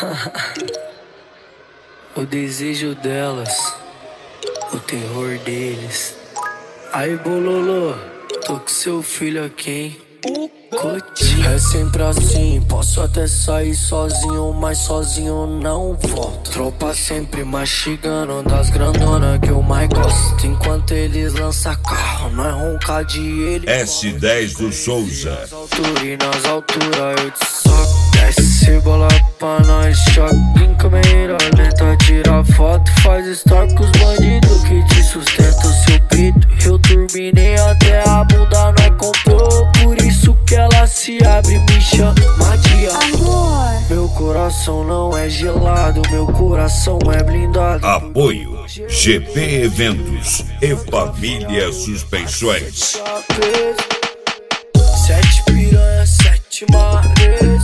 O desejo delas, o terror deles. Aí, bololô, tô com seu filho aqui, hein? É sempre assim, posso até sair sozinho, mas sozinho não volto. Tropa sempre mastigando das grandonas que eu mais gosto. Enquanto eles lançam carro, nós ronca de ele. S10 do Souza. E nas alturas eu te soco. Desce bola pra nós, choque em câmera lenta, tira foto, faz story com os bandidos que te sustentam o seu pito. Eu turbinei até a bunda, nós comprou, por isso que ela se abre, me chama de amor. Meu coração não é gelado, meu coração é blindado. Apoio GP Eventos e Família Suspensões. 7 piranha, 7 mares.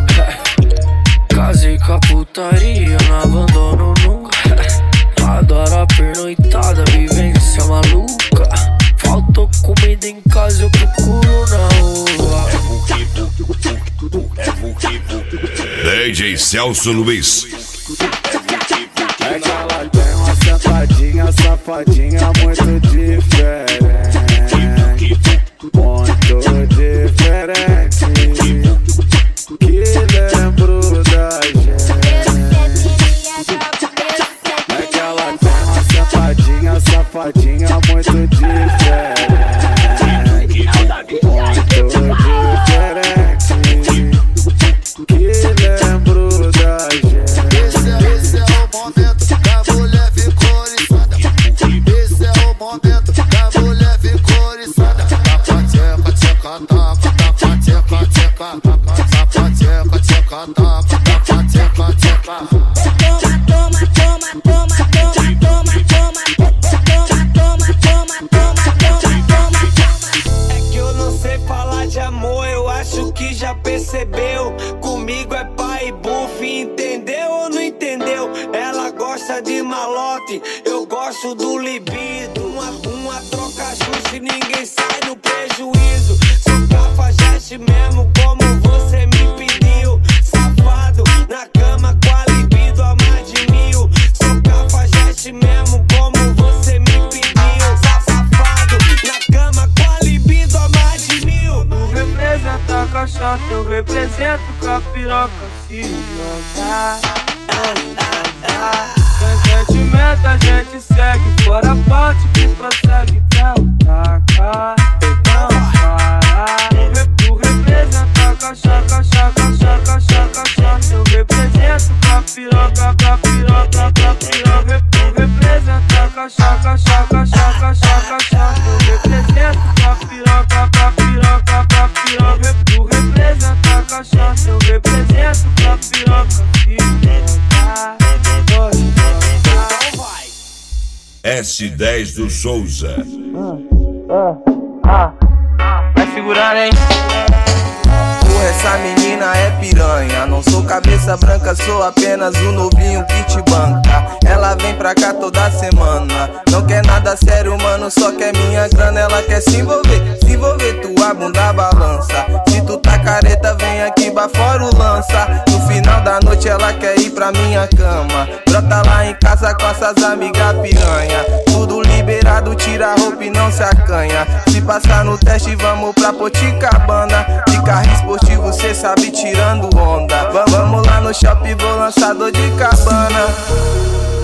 Casei com a putaria, não abandono nunca. Adoro a pernoitada, vivência maluca. Faltou comida em casa, eu procuro na rua. DJ Celso Luiz. É que ela tem uma safadinha, safadinha muito diferente. Muito diferente. Que lembro da gente. É que ela tem uma safadinha, safadinha muito diferente. Muito diferente. Que lembro da gente. Esse é o momento que a mulher ficou oriçada. Esse é o momento que a mulher ficou oriçada. Taca, tcheca, tcheca, taca, taca, tcheca, tcheca, taca, tcheca, tcheca, taca, taca, tcheca, tcheca. É que eu não sei falar de amor, eu acho que já percebeu. Comigo é pai e buff, entendeu ou não entendeu? Ela gosta de malote, eu gosto do libido. Uma troca justa e ninguém sai no prejuízo. Sou cafajeste mesmo como você me pediu. Safado, na cama com a libido a mais de 1000. Sou cafajeste mesmo como você me pediu. Safado, na cama com a libido a mais de 1000. Tu representa a cachaça, eu represento com a piroca se jogar. Sem sentimento a gente segue, fora a parte que prossegue até o tacar. Então para. Tu representa a cachaça, cachaça, cachaça, cachaça, cachaça. Eu represento com a piroca, com a piroca, com a piroca. Tu representa a cachaça, cachaça, cachaça, cachaça, cachaça. Eu represento com a piroca, com a piroca, com a piroca. Tu representa a cachaça, eu represento com a piroca. S10 do Souza. Vai segurar, hein? Essa menina é piranha. Não sou cabeça branca, sou apenas um novinho que te banca. Ela vem pra cá toda semana. Não quer nada sério, mano, só quer minha grana. Ela quer se envolver, tua bunda balança. Se tu tá careta, vem aqui fora o lança. No final da noite ela quer ir pra minha cama. Brota lá em casa com essas amigas piranha. Tudo liberado, tira a roupa e não se acanha. Se passar no teste, vamos pra Poticabana. De carro esportivo, cê sabe, tirando onda. Vamos lá no shopping, vou lançar dor de cabana.